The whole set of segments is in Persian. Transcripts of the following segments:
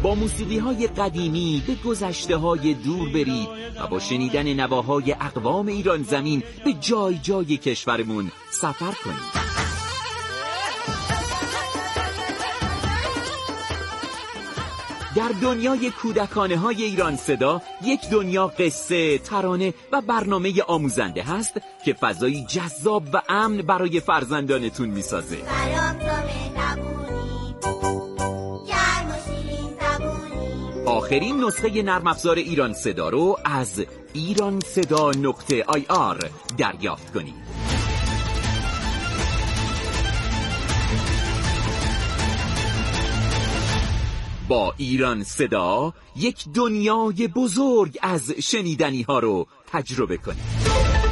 با موسیقی‌های قدیمی به گذشته‌های دور برید و با شنیدن نواهای اقوام ایران زمین به جای جای کشورمون سفر کنید. در دنیای کودکانه‌های ایران صدا، یک دنیا قصه، ترانه و برنامه آموزنده هست که فضایی جذاب و امن برای فرزندانتون میسازه. آخرین نسخه نرم افزار ایران صدا رو از iranseda.ir دریافت کنید. با ایران صدا یک دنیای بزرگ از شنیدنی ها رو تجربه کنید.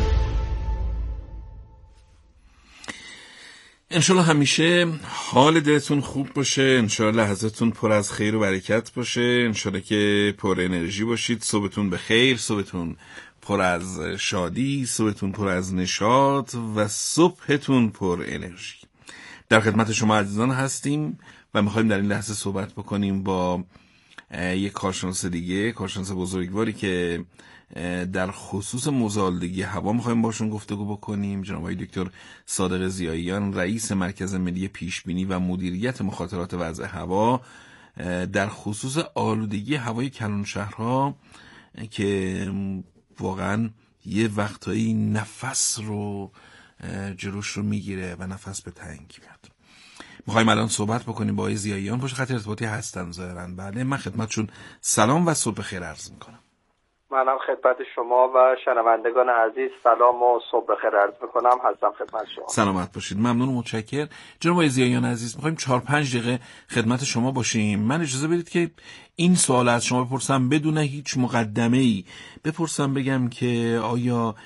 انشالله همیشه حال دلتون خوب باشه، انشالله لحظتون پر از خیر و برکت باشه، انشالله که پر انرژی باشید، صبحتون بخیر، صبحتون پر از شادی، صبحتون پر از نشاط و صبحتون پر انرژی. در خدمت شما عزیزان هستیم و میخوایم در این لحظه صحبت بکنیم با یک کارشناس دیگه، کارشناس بزرگواری که در خصوص مزالدگی هوا میخوایم باشون گفتگو بکنیم. جناب آقای دکتر صادق ضیاییان، رئیس مرکز ملی پیشبینی و مدیریت مخاطرات وضع هوا در خصوص آلودگی هوای کلانشهرها که واقعا یه وقتایی نفس رو جلوش رو میگیره و نفس به تنگ میاد. میخوایم الان صحبت بکنیم با آقای ضیاییان. پشت خط ارتباطی هستن ظاهرا. بله، من خدمتشون سلام و صبح بخیر عرض میکنم. منم خدمت شما و شنوندگان عزیز سلام و صبح بخیر عرض میکنم. هستم خدمت شما. سلامت باشید. ممنون و متشکر. جناب آقای ضیاییان عزیز، میخوایم 4-5 دقیقه خدمت شما باشیم. من اجازه بدید که این سوال از شما بپرسم بدون هیچ مقدمه‌ای. بپرسم بگم که آیا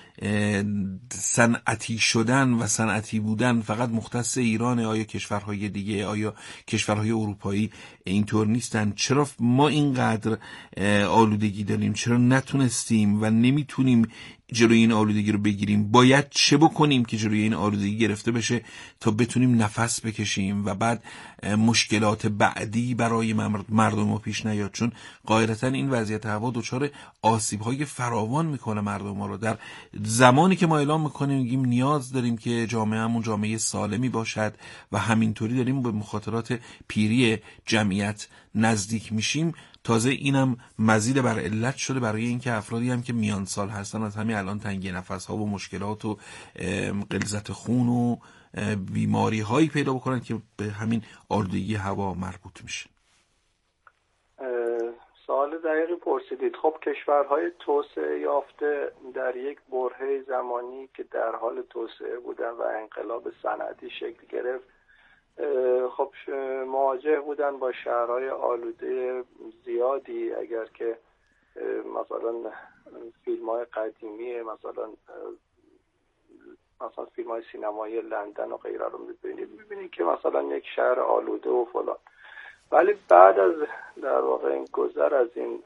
صنعتی شدن و صنعتی بودن فقط مختص ایرانه؟ آیا کشورهای دیگه، آیا کشورهای اروپایی اینطور نیستن؟ چرا ما اینقدر آلودگی داریم؟ چرا نتونستیم و نمیتونیم جلوی این آلودگی رو بگیریم؟ باید چه بکنیم که جلوی این آلودگی گرفته بشه تا بتونیم نفس بکشیم و بعد مشکلات بعدی برای مردم رو پیش نیاد؟ چون قاعدتاً این وضعیت هوا دچار آسیب‌های فراوان میکنه مردم ها رو. در زمانی که ما اعلام میکنیم میگیم نیاز داریم که جامعهمون جامعه سالمی باشد و همینطوری داریم به مخاطرات پیری جمعیت نزدیک میشیم، تازه اینم مزید بر علت شده برای اینکه افرادی هم که میان سال هستن از همین الان تنگی نفس ها و مشکلات و غلظت خون و بیماری هایی پیدا بکنن که به همین آلودگی هوا مربوط میشه. سوال دقیقی پرسیدید. خب کشورهای توسعه یافته در یک برهه زمانی که در حال توسعه بودن و انقلاب صنعتی شکل گرفت، خب مواجه بودن با شهرهای آلوده زیادی. اگر که مثلا فیلم‌های قدیمی مثلا فیلم‌های سینمایی لندن و غیره رو می‌بینید که مثلا یک شهر آلوده و فلان، ولی بعد از در واقع این گذر از این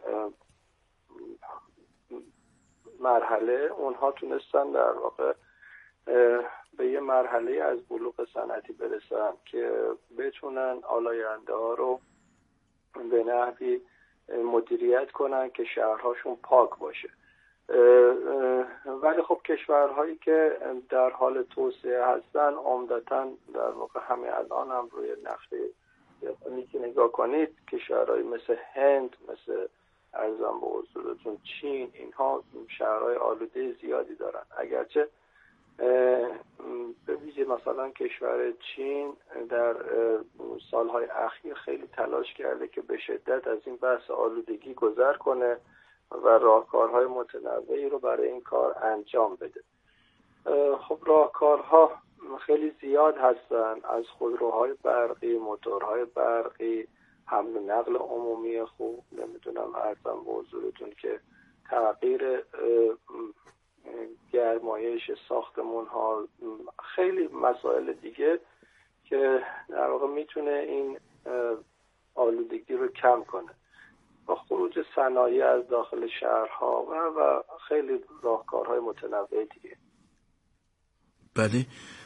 مرحله اونها تونستن در واقع به یه مرحله از بلوغ صنعتی برسن که بتونن آلاینده ها رو به نحوی مدیریت کنن که شهرهاشون پاک باشه. ولی خب کشورهایی که در حال توسعه هستن عمدتاً در واقع همین الان هم روی نقشه که نگاه کنید کشورهایی مثل هند، مثل ارزم به حضورتون چین، اینها شهرهای آلوده زیادی دارن. اگرچه به ویژه مثلا کشور چین در سالهای اخیر خیلی تلاش کرده که به شدت از این بحث آلودگی گذر کنه و راهکارهای متنوعی رو برای این کار انجام بده. خب راهکارها خیلی زیاد هستن، از خودروهای برقی، موتورهای برقی، حمل و نقل عمومی خوب، نمیدونم ارزم به حضورتون که تغییر گرمایش ساختمون ها، خیلی مسائل دیگه که در واقع میتونه این آلودگی رو کم کنه با خروج صنایع از داخل شهرها و خیلی راهکارهای متنوع دیگه. بله،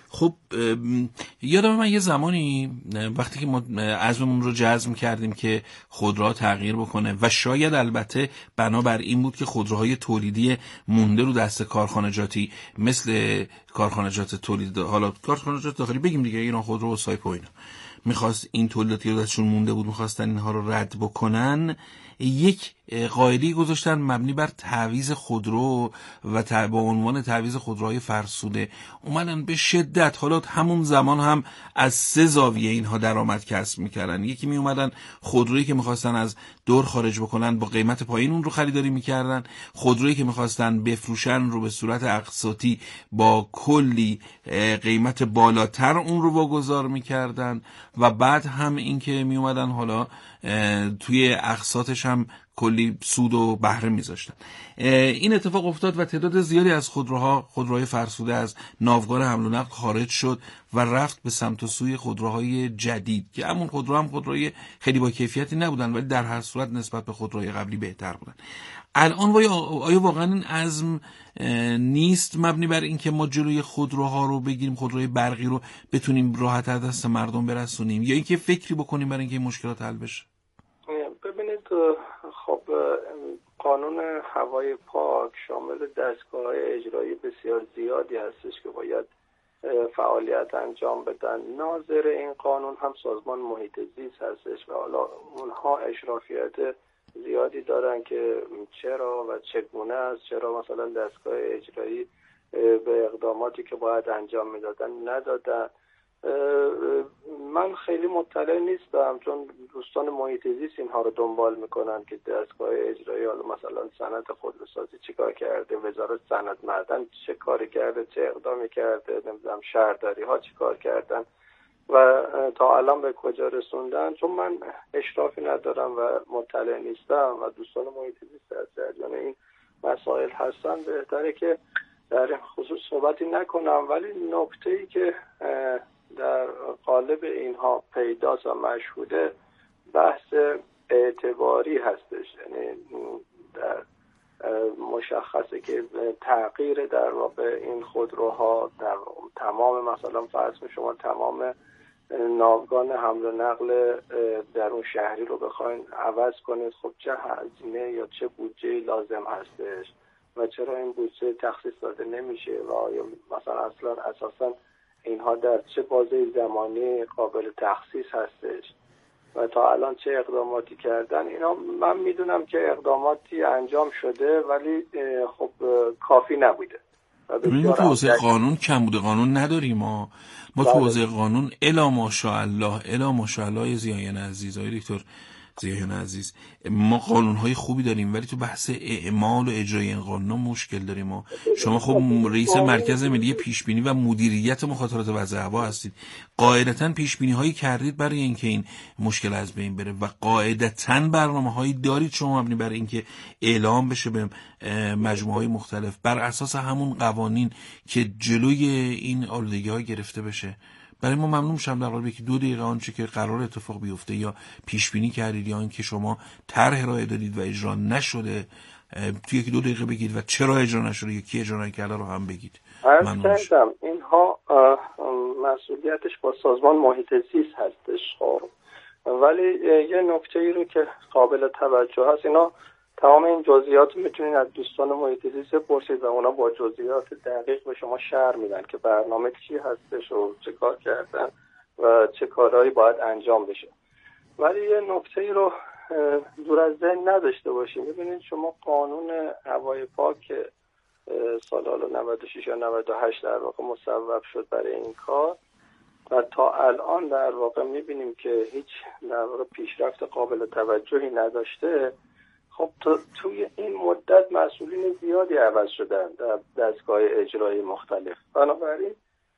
خب یادم من یه زمانی وقتی که ما عزممون رو جزم کردیم که خودروها تغییر بکنه و شاید البته بنابر این بود که خودروهای تولیدی مونده رو دست کارخانجاتی مثل کارخانجات تولید، حالا کارخانجات داخلی بگیم دیگه، ایران خودرو و سایپا اینا، میخواست این تولیداتی رو دستشون مونده بود میخواستن اینها رو رد بکنن، یک قاعده گذاشتن مبنی بر تعویض خودرو و با عنوان تعویض خودروهای فرسوده اومدن به شدت، حالا همون زمان هم از 3 زاویه اینها درآمد کسب میکردن. یکی می اومدن خودرویی که میخواستن از دور خارج بکنن با قیمت پایین اون رو خریداری میکردن، خودرویی که میخواستن بفروشن رو به صورت اقساطی با کلی قیمت بالاتر اون رو واگذار میکردن و بعد هم این که می اومدن حالا توی اقساطش هم کلی سود و بهره میذاشتن. این اتفاق افتاد و تعداد زیادی از خودروهای فرسوده از ناوگان حمل و نقل خارج شد و رفت به سمت و سوی خودروهای جدید که همون خودروهای خیلی با کیفیتی نبودن ولی در هر صورت نسبت به خودروهای قبلی بهتر بودن. الان آیا واقعا این عزم نیست مبنی بر این که ما جلوی خودروها رو بگیریم، خودروهای برقی رو بتونیم راحت از دست مردم برسونیم، یا اینکه فکری بکنیم برای اینکه این مشکلات حل بشه؟ ببینید، خب قانون هوای پاک شامل دستگاه‌های اجرایی بسیار زیادی هستش که باید فعالیت انجام بدن. ناظر این قانون هم سازمان محیط زیست هستش و حالا اونها اشرافیت زیادی دارن که چرا و چگونه است، چرا مثلا دستگاه اجرایی به اقداماتی که باید انجام میدادن ندادن. من خیلی مطلع نیستم چون دوستان محیط زیست اینها رو دنبال میکنن که دستگاه اجرایی حالا مثلا صنعت خودروسازی چیکار کرده، وزارت صنعت معدن چه کاری کرده، چه اقدامی کرده، نمیدونم شهرداری ها چیکار کردن و تا الان به کجا رسوندن. چون من اشرافی ندارم و مطلع نیستم و دوستان محیط زیست در جریان این مسائل هستن، بهتره که در این خصوص صحبتی نکنم. ولی نکته‌ای که در قالب اینها پیداست و مشهوده بحث اعتباری هستش. یعنی در مشخصه که تغییر در واقع این خودروها در تمام مثلا فرض شما تمام ناوگان حمل و نقل درون شهری رو بخواین عوض کنید، خب چه هزینه یا چه بودجه لازم هستش و چرا این بودجه تخصیص داده نمیشه و آیا مثلا اصلا اساسا اینها در چه بازه زمانی قابل تخصیص هستش و تا الان چه اقداماتی کردن. اینا من میدونم که اقداماتی انجام شده ولی خب کافی نبوده. ما تو حوزه قانون کم بوده، قانون نداریم ما تو حوزه قانون الا ماشاءالله زیایان عزیز، آقای دکتر زیایان عزیز، ما قانون‌های خوبی داریم ولی تو بحث اعمال و اجرای این قانون مشکل داریم ما. شما خب رئیس مرکز ملی پیشبینی و مدیریت مخاطرات وضع هوا هستید، قاعدتاً پیشبینی‌هایی کردید برای اینکه این مشکل از بین بره و قاعدتاً برنامه‌هایی دارید شما مبنی بر اینکه اعلام بشه به مجموعه‌های مختلف بر اساس همون قوانین که جلوی این آلودگی‌ها گرفته بشه. برای ما ممنون میشم در قالب 1-2 دقیقه آنچه که قرار اتفاق بیفته یا پیش بینی کردید یا اینکه شما طرح ارائه دادید و اجرا نشده توی 1-2 دقیقه بگید و چرا اجرا نشده یا کی اجرا نکرده رو هم بگید. ممنون میشم. اینها مسئولیتش با سازمان محیط زیست هستش. خب ولی یه نکته‌ای رو که قابل توجه هست، اینا تمام این جزئیات رو میتونید از دوستان محیط زیست بپرسید و اونا با جزئیات دقیق به شما شرح میدن که برنامه چی هستش و چه کار کردن و چه کارهایی باید انجام بشه. ولی یه نکته‌ای رو دور از ذهن نداشته باشیم. ببینید شما قانون هوای پاک که سال 96 یا 98 در واقع مصوب شد برای این کار و تا الان در واقع میبینیم که هیچ در واقع پیشرفت قابل توجهی نداشته. خب توی این مدت مسئولین زیادی عوض شدن در دستگاه اجرایی مختلف. بنابراین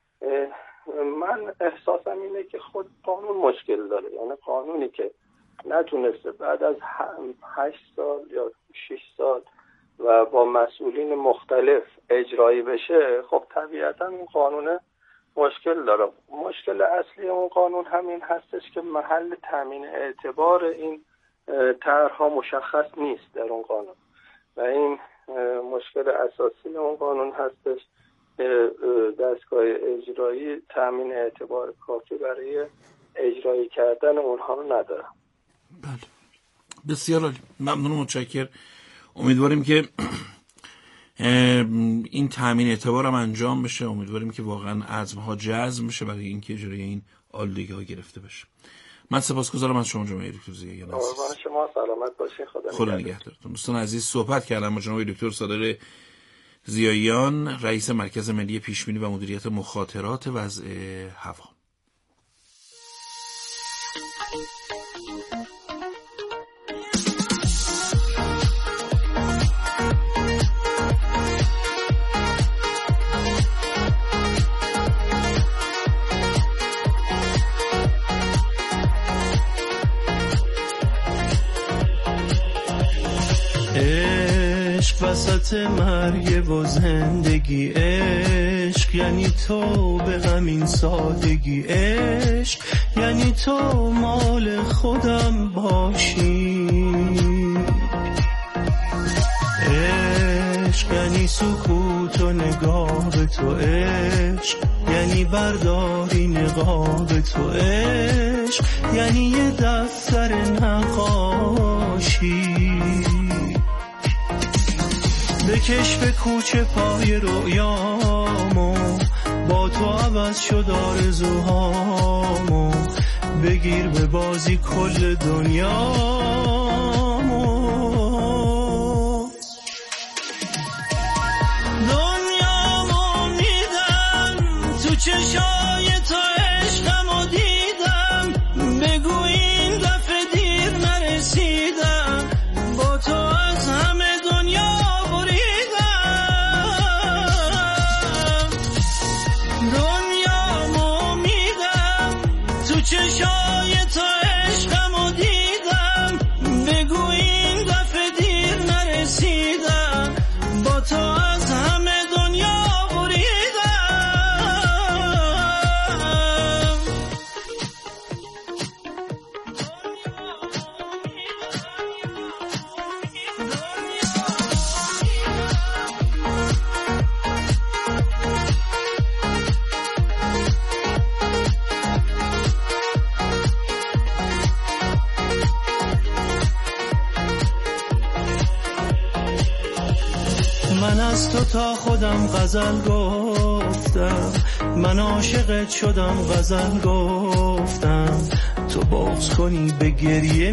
من احساسم اینه که خود قانون مشکل داره. یعنی قانونی که نتونسته بعد از 8 سال یا 6 سال و با مسئولین مختلف اجرایی بشه، خب طبیعتا اون قانون مشکل داره. مشکل اصلی اون قانون همین هستش که محل تامین اعتبار این طرح‌ها مشخص نیست در اون قانون و این مشکل اساسی اون قانون هستش. دستگاه اجرایی تامین اعتبار کافی برای اجرایی کردن اونها رو ندارن. بله بسیار عالی، ممنون، متشکرم. امیدواریم که این تامین اعتبار هم انجام بشه، امیدواریم که واقعا عزم‌ها جزم بشه برای اینکه اجرای این آلودگی‌ها گرفته بشه. من سپاسگزارم از شما جناب دکتر ضیاییان عزیز. قربان شما، سلامت باشین، خدا نگهدارتون. دوستان عزیز، صحبت کردم با جناب دکتر صادق ضیاییان، رئیس مرکز ملی پیشبینی و مدیریت مخاطرات وضع هوا. وسط مرگ و زندگی، عشق یعنی تو به غمین سادگی، عشق یعنی تو مال خودم باشی، عشق یعنی سکوت و نگاه به تو، عشق یعنی برداری نقاب تو، عشق یعنی یه دفتر نقاشی، بکش به کوچه پای رویامو، با تو عوض شد آرزوهامو، بگیر به بازی کل دنیامو، دنیامو میدم تو چشای تو، عشقمو دیدم، بگو این دفعه دیر نرسیدم، با تو از همه دنیا چشای تو، عشقمو دیدم، بگو این دفعه دیر نرسیدم، با تو از همه دنیا بریدم. من از تو تا خودم غزل گفتم، من عاشقت شدم غزل گفتم، تو بغض کنی به گریه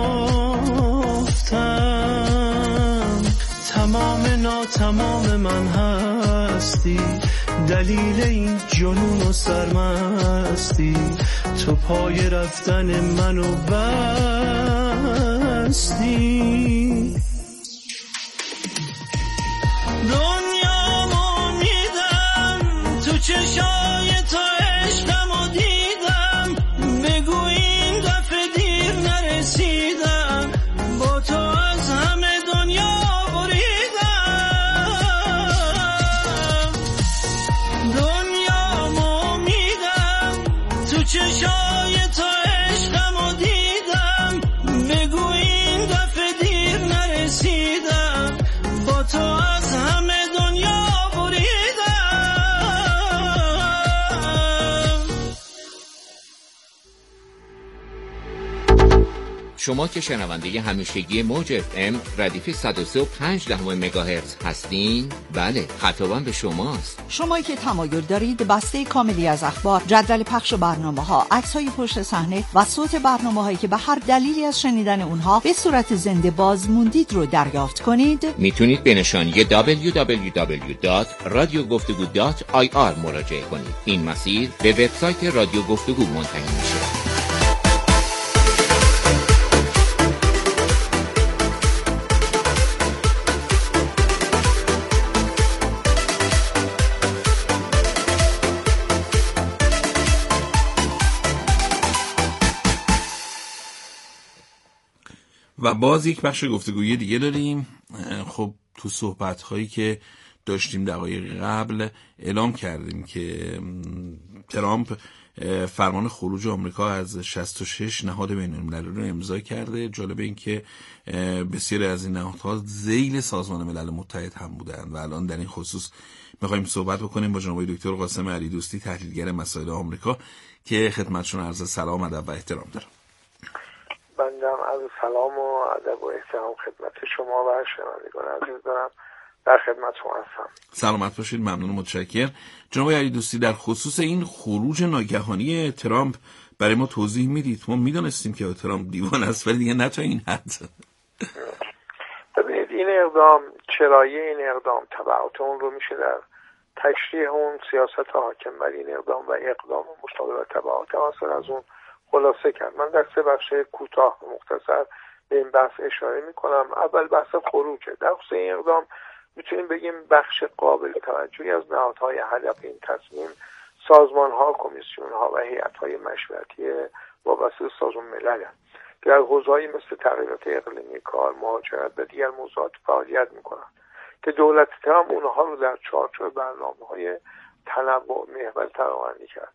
میافتم، تمام ناتمام من هستی، دلیل این جنون و سرمستی، تو پای رفتن منو بستی، دنیامو میدم تو چشای تو، عشقمو دیدم، بگو این دفعه دیر نرسیدم، با تو از همه دنیا بریدم، دنیامو میدم تو چشای تو، عشقمو دیدم، بگو این دفعه دیر نرسیدم، با تو از همه دنیا بریدم. شما که شنونده همیشگی موج FM ردیف 103.5 مگاهرتز هستین، بله، خطابم به شماست. شمایی که تمایل دارید بسته کاملی از اخبار، جدول پخش برنامه‌ها، عکس‌های پشت صحنه و صوت برنامه‌هایی که به هر دلیلی از شنیدن اونها به صورت زنده باز موندید رو دریافت کنید، میتونید به نشانی www.radiogoftego.ir مراجعه کنید. این مسیر به وبسایت رادیو گفتگو منتهی میشه. و باز یک بخش گفتگویی دیگه داریم. خب تو صحبت هایی که داشتیم دقایق قبل اعلام کردیم که ترامپ فرمان خروج آمریکا از 66 نهاد بین‌المللی رو امضا کرده. جالب این که بسیاری از این نهادها ذیل سازمان ملل متحد هم بودند و الان در این خصوص می‌خوایم صحبت بکنیم با جناب دکتر قاسم علی دوستی، تحلیلگر مسائل آمریکا، که خدمتشون عرض سلام، ادب و احترام دارم. بنده هم عرض سلام و ادب و احترام خدمت شما و شنوندگان عزیز دارم. در خدمت شما هستم. سلامت باشید، ممنون، متشکرم. جناب علی دوستی، در خصوص این خروج ناگهانی ترامپ برای ما توضیح میدید؟ ما میدونستیم که ترامپ دیوانه است، ولی دیگه نه تا این حد. ببینید این اقدام، چرایی این اقدام، تبعات اون رو میشه در تشریح اون سیاست حاکم بر این اقدام و اقدام مشابه و تبعات حاصل از اون خلاصه کرد. من در 3 بخش کوتاه و مختصر به این بحث اشاره میکنم. اول بحث خروجه. در خصوص این اقدام میتونیم بگیم بخش قابل توجهی از نهادهای هدف این تصمیم سازمان‌ها، کمیسیون‌ها و هیئت‌های مشورتی وابسته به سازمان ملل هستند که در حوزه‌هایی مثل تغییرات اقلیمی، کار، مهاجرت و دیگر موضوعات فعالیت می‌کنند که دولت ترامپ اونها رو در چارچوب برنامه‌های تنوع محور طراحی کرد.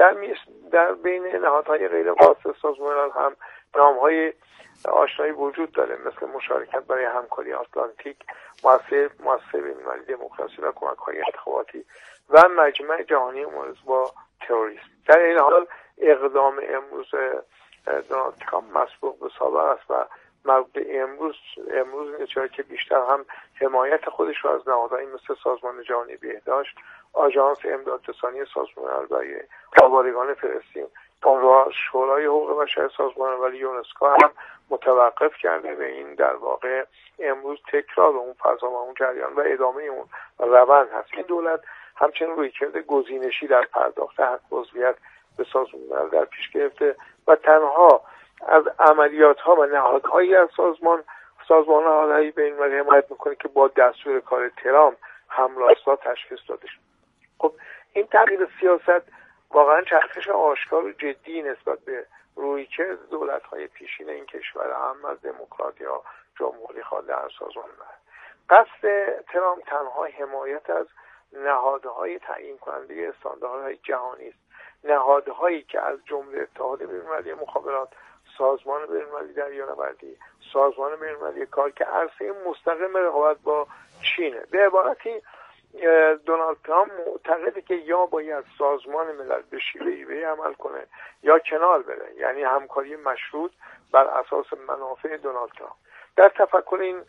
در بین نهادهای غیر خاص سازمان ملل هم نام‌های آشنایی وجود داره، مثل مشارکت برای همکاری آتلانتیک، مؤسسه بین‌المللی دموکراسی و کمک‌های انتخاباتی و مجمع جهانی مبارزه با تروریسم. در این حال اقدام امروز دونالد ترامپ مسبوق به سابق است و مربوط به امروز نشان که بیشتر هم حمایت خودش رو از نهادهایی مثل سازمان جهانی بهداشت، آژانس امداد رسانی سازمان ملل برای آوارگان فلسطین، شورای حقوق بشر سازمان ملل، یونسکو هم متوقف کرده و این در واقع امروز تکرار اون فضا و اون جریان و ادامه اون روند هست. این دولت همچنین رویکرد گزینشی در پرداخت حق عضویت به سازمان ملل در پیش گرفته و تنها از عملیات‌ها و نهادهایی از سازمان‌های بین‌المللی حمایت می‌کنه که با دستور کار ترامپ همراستا تشخیص داده شد. خب این تغییر سیاست واقعا چرخش آشکار و جدی نسبت به رویکرد دولت‌های پیشین این کشور، هم از دموکرات یا جمهوری خواه در سازمان ملل. قصد ترامپ تنها حمایت از نهادهای تعیین کننده استانداردهای جهانی است، نهادهایی که از جمله اتحاد بین‌المللی مخابرات، سازمان بین‌المللی دریانوردی، سازمان بین‌المللی کار که عرصه مستقیم رقابت با چینه. به عبارتی دونالد ترامپ معتقده که یا باید سازمان ملل به شیوه‌ای عمل کنه یا کنار بره، یعنی همکاری مشروط بر اساس منافع دونالد ترامپ. در تفکر این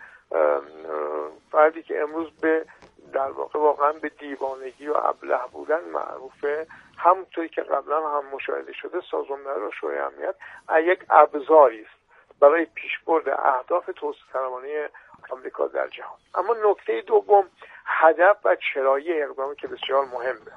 فردی که امروز به در واقع واقعا به دیوانگی و ابله بودن معروفه، همونطوری که قبلا هم مشاهده شده سازمان ملل شورای امنیت یک ابزاری است برای پیشبرد اهداف توسعه‌طلبانه آمریکا در جهان. اما نکته دوم، هدف و چرایی اقدامی که بسیار مهمه.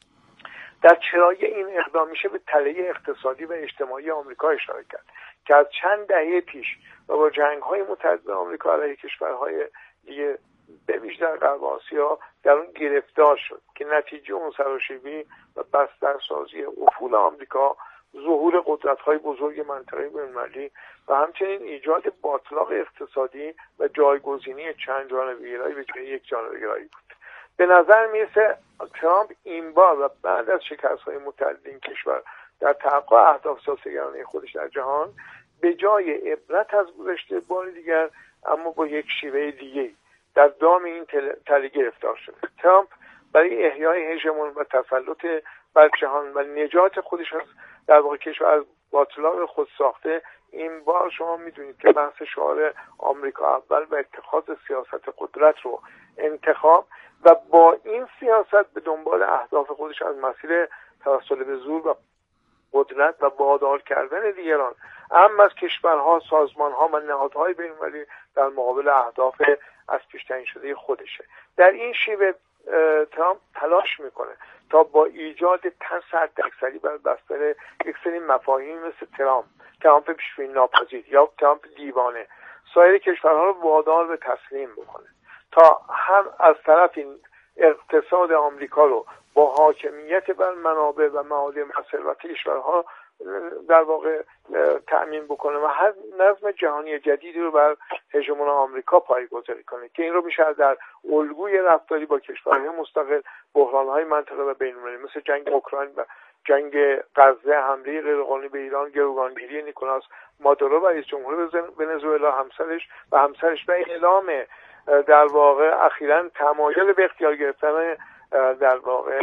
در چرایی این اقدام میشه به تله اقتصادی و اجتماعی آمریکا اشاره کرد که از چند دهه پیش و با جنگ‌های متعدد آمریکا علیه کشورهای دیگه به ویژه در غرب آسیا در اون گرفتار شد که نتیجه اون سراشیبی و بسترسازی افول آمریکا، ظهور قدرت‌های بزرگ منطقه بین‌المللی و همچنین ایجاد باطلاق اقتصادی و جایگزینی چند جانبه‌گرایی به جای یک جانبه‌گرایی بود. به نظر میرسه ترامپ این بار و بعد از شکست‌های متعدد این کشور در تحقق اهداف سیاسی‌گرانه خودش در جهان، به جای عبرت از گذشته بار دیگر اما با یک شیوه دیگه در دام این تله گرفتار شده. ترامپ برای احیای هژمون و تسلط بر جهان و نجات خودش از در واقع کشور از باطلاق خود ساخته، این بار شما میدونید که بحث شعار آمریکا اول و اتخاذ سیاست قدرت رو انتخاب و با این سیاست به دنبال اهداف خودش از مسیر توسل به زور و قدرت و وادار کردن دیگران، اما از کشورها، سازمانها و نهادهای بین‌المللی در مقابل اهداف از پیش تعیین شده خودشه. در این شیوه ترامپ تلاش میکنه تا با ایجاد ترس حداکثری بر بستر یک سری مفاهیم مثل ترامپ پیشبینی ناپذیر یا ترامپ دیوانه، سایر کشورها رو وادار به تسلیم بکنه تا هم از طرف این اقتصاد آمریکا رو با حاکمیت بر منابع و معادن و ثروت کشورها در واقع تأمین بکنه و هر نظم جهانی جدیدی رو بر هژمون آمریکا پایه‌گذاری کنه که این رو میشه در الگوی رفتاری با کشورهای مستقل، بحران‌های منطقه و بین‌المللی مثل جنگ اوکراین و جنگ غزه، حمله غیرقانونی به ایران، گروگانگیری نیکولاس مادورو رئیس جمهور ونزوئلا همسرش و اعلام در واقع اخیراً تمایل به اختیار گرفتن در واقع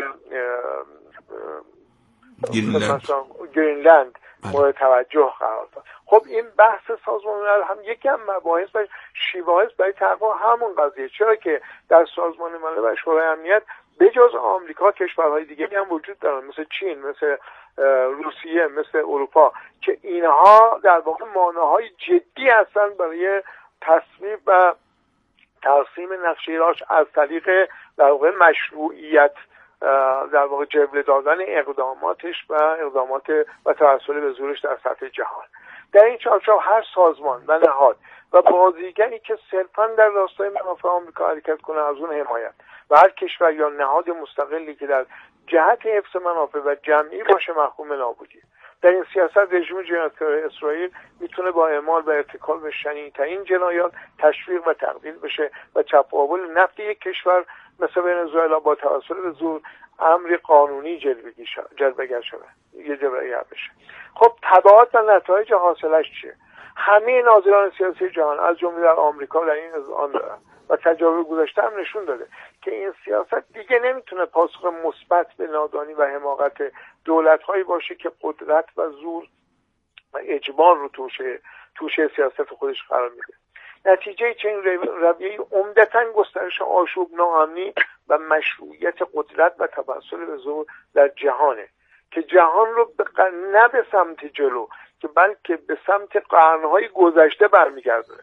گرینلند مورد توجه قرار داد. خب این بحث سازمان ملل هم یکی از مباحث و شیوه برای تحقیق همون قضیه، چرا که در سازمان ملل و شورای امنیت به جز آمریکا کشورهای دیگری هم وجود دارن، مثل چین، مثل روسیه، مثل اروپا، که اینها در واقع مانعهای جدی هستن برای تصویب و ترسیم نقشه راهش از طریق در واقع مشروعیت در واقع جبله دادن اقداماتش و اقدامات و توسل به زورش در سطح جهان. در این چارچوب هر سازمان و نهاد و بازیگری که صرفاً در راستای منافع آمریکا حرکت کنه از اون حمایت و هر کشور یا نهاد مستقلی که در جهت حفظ منافع و جمعی باشه محکوم نابودی. در این سیاست رژیم جنایتکار اسرائیل میتونه با اعمال و ارتکاب به شنیع‌ترین جنایات تشویق و تقلیل بشه و چپاول نفت یک کشور مثل ونزوئلا با توسل به زور امر قانونی جلوه‌گر شده، جلوه‌گر بشه. خب تبعات و نتایج حاصلش چیه؟ همه ناظران سیاسی جهان از جمله در آمریکا در این اذعان دارن و تجربه گذشته هم نشون داده که این سیاست دیگه نمیتونه پاسخ مثبت به نادانی و حماقت دولت‌هایی باشه که قدرت و زور و اجبار رو توشه سیاست خودش قرار میده. نتیجه چنین رویه‌ای عمدتاً گسترش آشوب، ناامنی و مشروعیت قدرت و توسل به زور در جهانه که جهان رو نه به سمت جلو که بلکه به سمت قرن‌های گذشته برمیگردونه.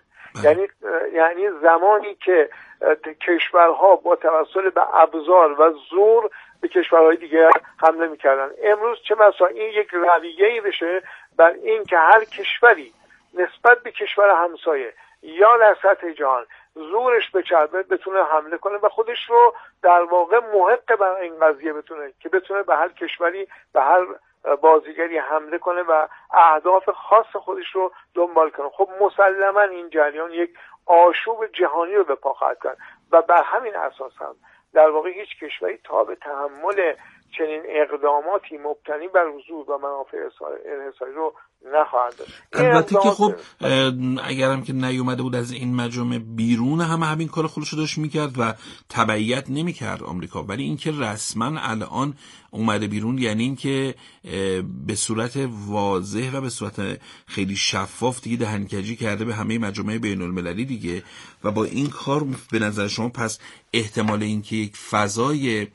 یعنی زمانی که کشورها با توسل به ابزار و زور به کشورهای دیگر حمله میکردن، امروز چه بسا این یک رویه‌ای بشه بر این که هر کشوری نسبت به کشور همسایه یا در سطح جهان زورش بچربه بتونه حمله کنه و خودش رو در واقع محق بر این قضیه بتونه به هر کشوری، به هر بازیگری حمله کنه و اهداف خاص خودش رو دنبال کنه. خب مسلما این جریان یک آشوب جهانی رو به پا خواهد کرد و بر همین اساس هم در واقع هیچ کشوری تاب تحمل چنین اقداماتی مبتنی بر زور و منافع انحصاری رو نخواهد داشت. البته که خب اگرم که نیومده بود از این مجامع بیرون همین کار خودش رو داشت میکرد و تبعیت نمیکرد آمریکا، ولی اینکه رسما الان اومده بیرون یعنی اینکه به صورت واضح و به صورت خیلی شفاف دیگه دهنکجی کرده به همه مجامع بین المللی دیگه. و با این کار به نظر شما پس احتمال اینکه یک فضای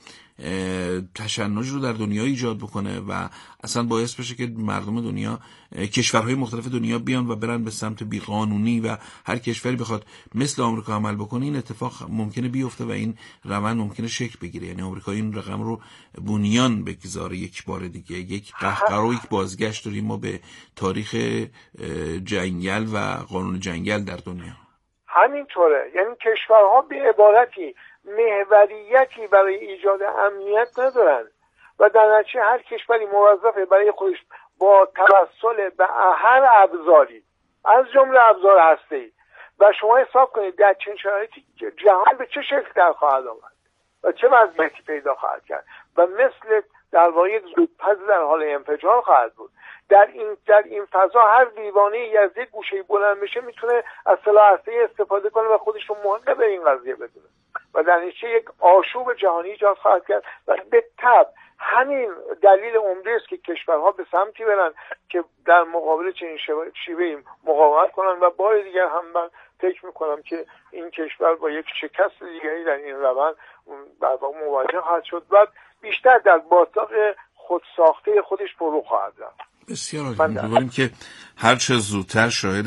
تشنج رو در دنیا ایجاد بکنه و اصلا باعث بشه که مردم دنیا، کشورهای مختلف دنیا بیان و برن به سمت بیقانونی و هر کشوری بخواد مثل آمریکا عمل بکنه، این اتفاق ممکنه بیفته و این روند ممکنه شکل بگیره. یعنی آمریکا این رقم رو بنیان بگذاره یک بار دیگه، یک قهقرا و یک بازگشت داریم ما به تاریخ جنگل و قانون جنگل در دنیا. همینطوره، یعنی کشورها به عبارتی محوریتی برای ایجاد امنیت ندارن و در نتیجه هر کشوری موظفه برای خودش با توسل به هر ابزاری از جمله ابزار هسته‌ای و شما حساب کنید در چنین شرایطی جهان به چه شکل در خواهد آمد و چه وضعیتی پیدا خواهد کرد و مثل در واقع زودپز در حال انفجار خواهد بود. در این فضا هر دیوانه‌ای از یک گوشه بلند بشه میتونه از سلاح هسته‌ای استفاده کنه و خودش رو محق به این قضیه بدونه و در نتیجه یک آشوب جهانی ایجاد خواهد کرد و به تبع همین دلیل عمده است که کشورها به سمتی برن که در مقابل چنین شیوه‌ای مقاومت کنن و بار دیگر هم من فکر میکنم که این کشور با یک شکست دیگری در این روند در واقع مواجه خواهد شد و بیشتر در باتاق خودساخته خودش فرو خواهد رفت. بسیار عالی. امیدواریم که هر چه زودتر شاهد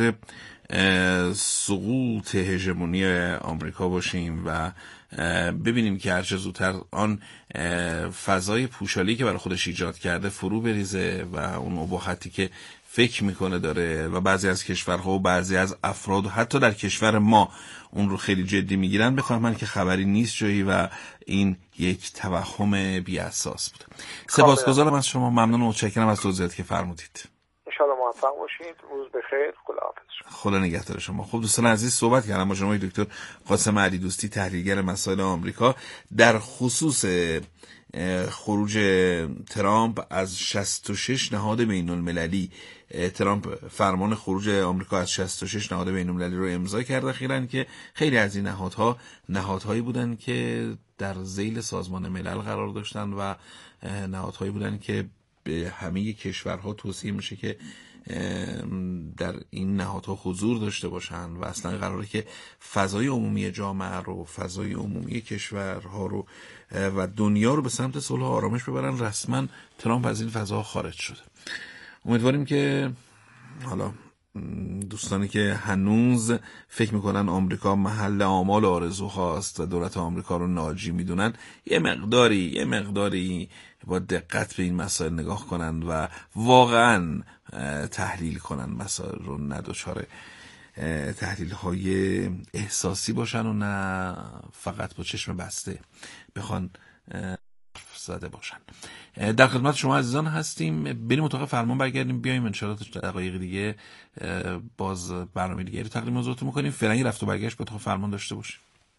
سقوط هژمونی آمریکا باشیم و ببینیم که هر چه زودتر آن فضای پوشالی که برای خودش ایجاد کرده فرو بریزه و اون اباحتی که فکر میکنه داره و بعضی از کشورها و بعضی از افراد و حتی در کشور ما اون رو خیلی جدی میگیرن بفهمن که خبری نیست جایی و این یک توهم بی اساس بود. سپاسگزارم از شما، ممنون و متشکرم از توضیحاتی که فرمودید. ان شاء الله موفق باشید. روز بخیر. خداحافظ. خدا نگهدار شما. خب دوستان عزیز، صحبت کردم با شما دکتر قاسم علی دوستی، تحلیلگر مسائل آمریکا، در خصوص خروج ترامپ از 66 نهاد بین المللی، ترامپ فرمان خروج آمریکا از 66 نهاد بین المللی رو امضا کرد اخیراً، که خیلی از این نهادهایی بودن که در ذیل سازمان ملل قرار داشتن و نهادهایی بودن که به همه کشورها توصیه میشه که در این نهادها حضور داشته باشن و اصلا قراره که فضای عمومی جامعه رو، فضای عمومی کشورها رو و دنیا رو به سمت صلح و آرامش ببرن. رسما ترامپ از این فضا خارج شده. امیدواریم که حالا دوستانی که هنوز فکر میکنن آمریکا محل آمال آرزوهاست و دولت آمریکا رو ناجی میدونن، یه مقداری با دقت به این مسائل نگاه کنن و واقعا تحلیل کنن مسائل رو، نه دچار تحلیل های احساسی باشن و نه فقط با چشم بسته بخوان زده باشن. در خدمت شما عزیزان هستیم. بریم اتاق فرمان برگردیم، بیایم انشاءالله تا دقایق دیگه باز برنامه دیگه رو تقدیم حضورتون میکنیم. فعلا رفت و برگشت به اتاق فرمان داشته باشیم.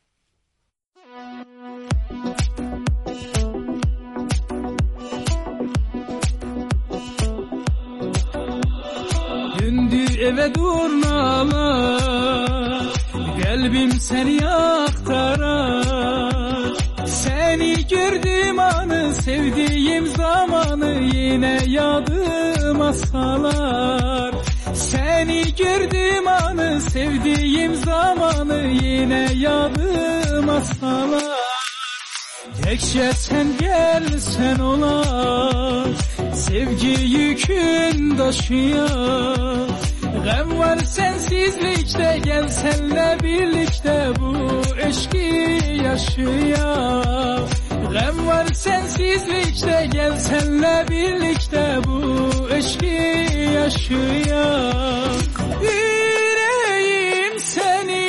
Gündür eve durnalar, kalbim seni aktarar. Seni gördüğüm anı, sevdiğim zamanı yine yadıma salar. Seni gördüğüm anı, sevdiğim zamanı yine yadıma salar. Tekşe sen gel sen olar, sevgi yükün taşıyan. Gam var sensizlikte, gel senle birlikte bu eşki yaşayan. Gam var sensizlikte, gel senle birlikte bu eşki yaşayan. Yüreğim seni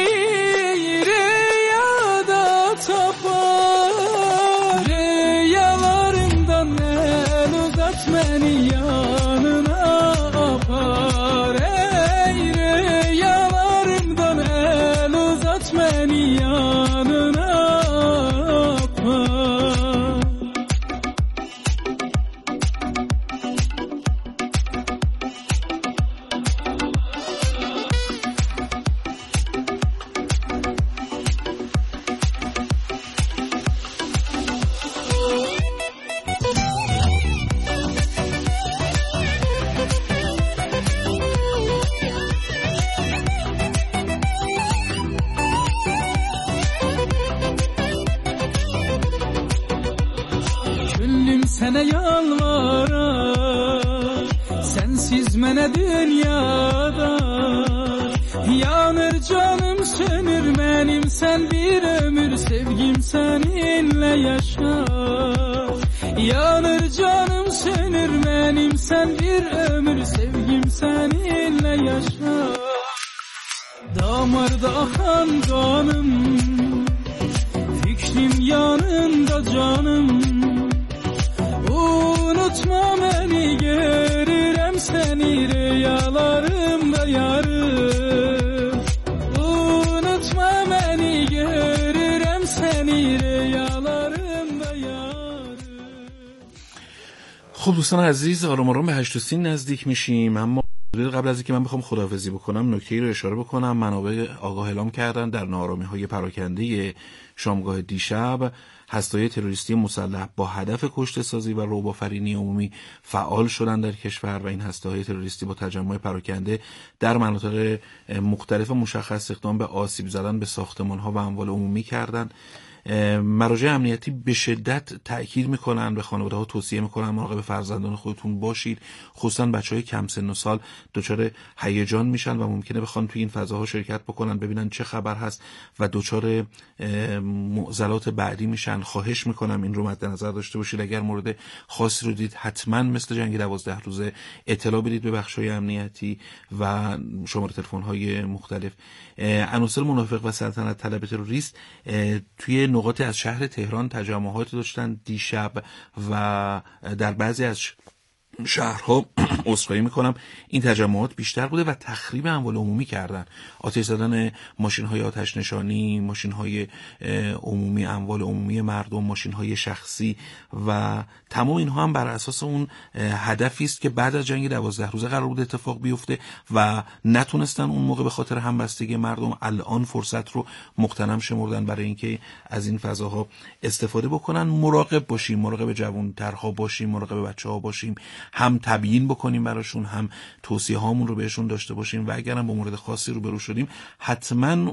rüyada tapar, rüyalarımdan el uzat beni yanına apar. Ey rüyalarımdan el uzat beni yanına apar. Sene yalvarar, sensiz mene dünyada. Yanır canım sönür benim, sen bir ömür sevgim seninle yaşar. Yanır canım sönür benim, sen bir ömür sevgim seninle yaşar. Damarda akan kanım, fikrim yanında canım. Unutma beni, görürüm seni rüyalarımda yarım. Unutma beni, görürüm seni rüyalarımda yarım. خب دوستان عزیز، آرام آرام به 8 و 30 نزدیک میشیم، اما قبل از اینکه من بخوام خداحافظی بکنم نکته‌ای رو اشاره بکنم. منابع آگاه اعلام کردن در ناآرامی‌های پراکنده شامگاه دیشب هسته‌های تروریستی مسلح با هدف کشته سازی و رعب‌آفرینی عمومی فعال شدند در کشور و این هسته‌های تروریستی با تجمع پراکنده در مناطق مختلف مشخص اقدام به آسیب زدن به ساختمان‌ها و اموال عمومی کردند. مراجع امنیتی به شدت تأکید میکنن، به خانواده‌ها توصیه میکنن مراقب فرزندان خودتون باشید، خصوصا بچهای کم سن و سال دچار هیجان میشن و ممکنه بخوان توی این فضاها شرکت بکنن، ببینن چه خبر هست و دچار معضلات بعدی میشن. خواهش میکنم این رو مد نظر داشته باشید. اگر مورد خاصی رو دید حتما مثل جنگ 12 روزه اطلاع بدید به بخش‌های امنیتی و شماره تلفن‌های مختلف. عناصر منافق و سلطنت طلب تروریست توی نقاطی از شهر تهران تجمعات داشتن دیشب و در بعضی از شهرها عذرخواهی میکنم این تجمعات بیشتر بوده و تخریب اموال عمومی کردن، آتش زدن ماشین‌های آتش نشانی، ماشین‌های عمومی، اموال عمومی مردم، ماشین‌های شخصی و تمام اینها هم بر اساس اون هدفی است که بعد از جنگ 12 روزه قرار بود اتفاق بیفته و نتونستن اون موقع به خاطر همبستگی مردم. الان فرصت رو مغتنم شمردن برای اینکه از این فضاها استفاده بکنن. مراقب باشیم، مراقب جوان‌ترها باشیم، مراقب بچه‌ها باشیم، هم تبیین بکنیم براشون، هم توصیه هامون رو بهشون داشته باشیم و اگرم با مورد خاصی روبرو شدیم حتما